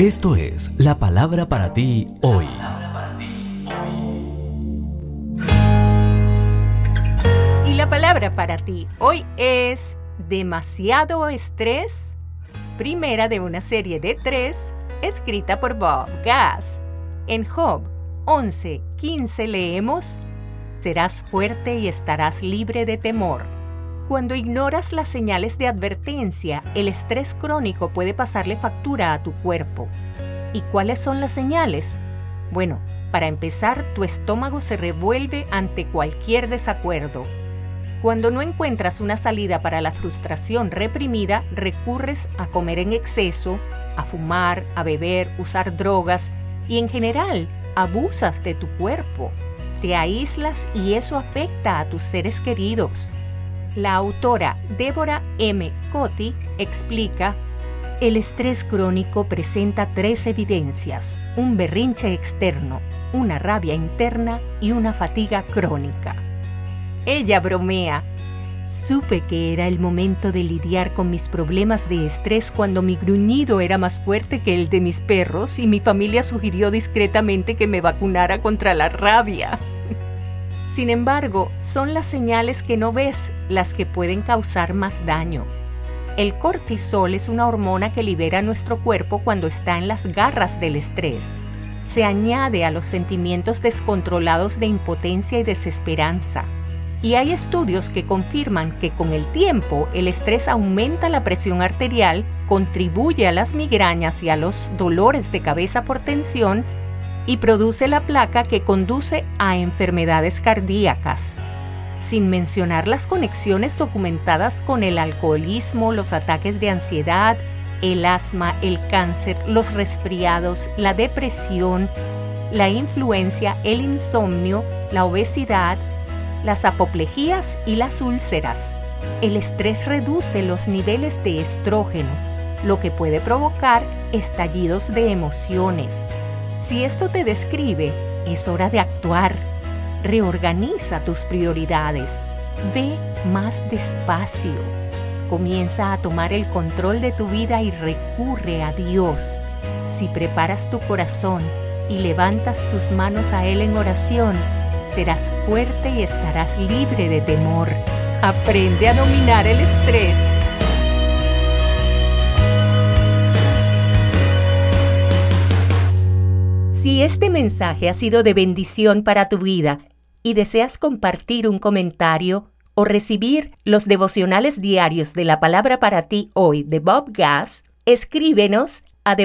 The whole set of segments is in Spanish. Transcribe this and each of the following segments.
Esto es la palabra para ti hoy. Y la palabra para ti hoy es demasiado estrés. Primera de una serie de 3, escrita por Bob Gass. En Job 11:15 leemos: serás fuerte y estarás libre de temor. Cuando ignoras las señales de advertencia, el estrés crónico puede pasarle factura a tu cuerpo. ¿Y cuáles son las señales? Bueno, para empezar, tu estómago se revuelve ante cualquier desacuerdo. Cuando no encuentras una salida para la frustración reprimida, recurres a comer en exceso, a fumar, a beber, usar drogas y en general abusas de tu cuerpo. Te aíslas y eso afecta a tus seres queridos. La autora Deborah M. Cotty explica: el estrés crónico presenta 3 evidencias: un berrinche externo, una rabia interna y una fatiga crónica. Ella bromea: supe que era el momento de lidiar con mis problemas de estrés cuando mi gruñido era más fuerte que el de mis perros y mi familia sugirió discretamente que me vacunara contra la rabia. Sin embargo, son las señales que no ves las que pueden causar más daño. El cortisol es una hormona que libera nuestro cuerpo cuando está en las garras del estrés. Se añade a los sentimientos descontrolados de impotencia y desesperanza. Y hay estudios que confirman que con el tiempo el estrés aumenta la presión arterial, contribuye a las migrañas y a los dolores de cabeza por tensión y produce la placa que conduce a enfermedades cardíacas. Sin mencionar las conexiones documentadas con el alcoholismo, los ataques de ansiedad, el asma, el cáncer, los resfriados, la depresión, la influencia, el insomnio, la obesidad, las apoplejías y las úlceras. El estrés reduce los niveles de estrógeno, lo que puede provocar estallidos de emociones. Si esto te describe, es hora de actuar. Reorganiza tus prioridades. Ve más despacio. Comienza a tomar el control de tu vida y recurre a Dios. Si preparas tu corazón y levantas tus manos a Él en oración, serás fuerte y estarás libre de temor. Aprende a dominar el estrés. Si este mensaje ha sido de bendición para tu vida y deseas compartir un comentario o recibir los devocionales diarios de la palabra para ti hoy de Bob Gass, escríbenos a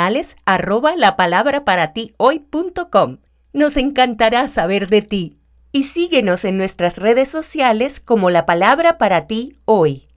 devocionales@lapalabraparatihoy.com. Nos encantará saber de ti y síguenos en nuestras redes sociales como La Palabra para ti hoy.